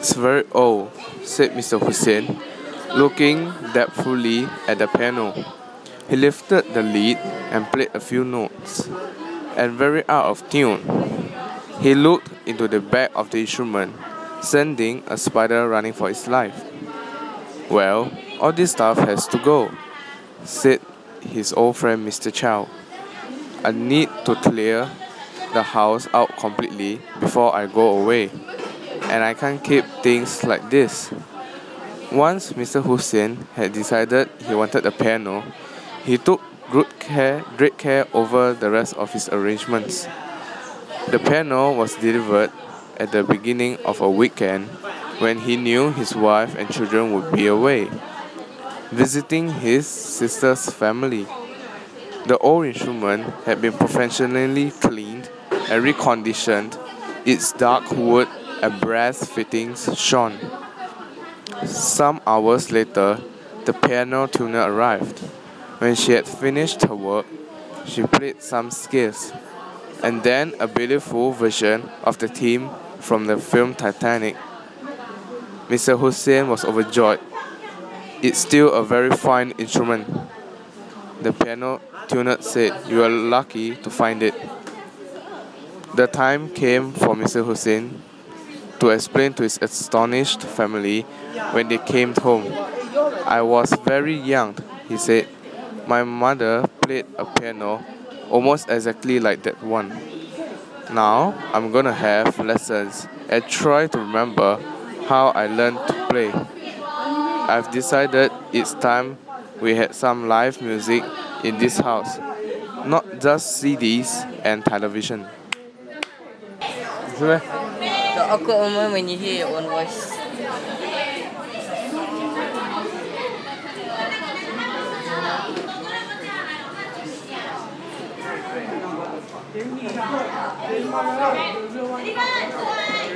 It's very old, said Mr. Hussein, looking depthfully at the piano. He lifted the lid and played a few notes, and very out of tune. He looked into the back of the instrument, sending a spider running for its life. Well, all this stuff has to go, said his old friend Mr. Chow. I need to clear the house out completely before I go away, and I can't keep things like this. Once Mr. Hussein had decided he wanted a piano, he took great care over the rest of his arrangements. The piano was delivered at the beginning of a weekend when he knew his wife and children would be away, visiting his sister's family. The old instrument had been professionally cleaned and reconditioned, its dark wood and brass fittings shone. Some hours later, the piano tuner arrived. When she had finished her work, she played some scales, and then a beautiful version of the theme from the film Titanic. Mr. Hussein was overjoyed. It's still a very fine instrument. The piano tuner said, "You are lucky to find it." The time came for Mr. Hussein to explain to his astonished family when they came home. "I was very young," he said. "My mother played a piano almost exactly like that one. Now I'm gonna have lessons and try to remember how I learned to play. I've decided it's time we had some live music in this house, not just CDs and television." The awkward moment when you hear your own voice.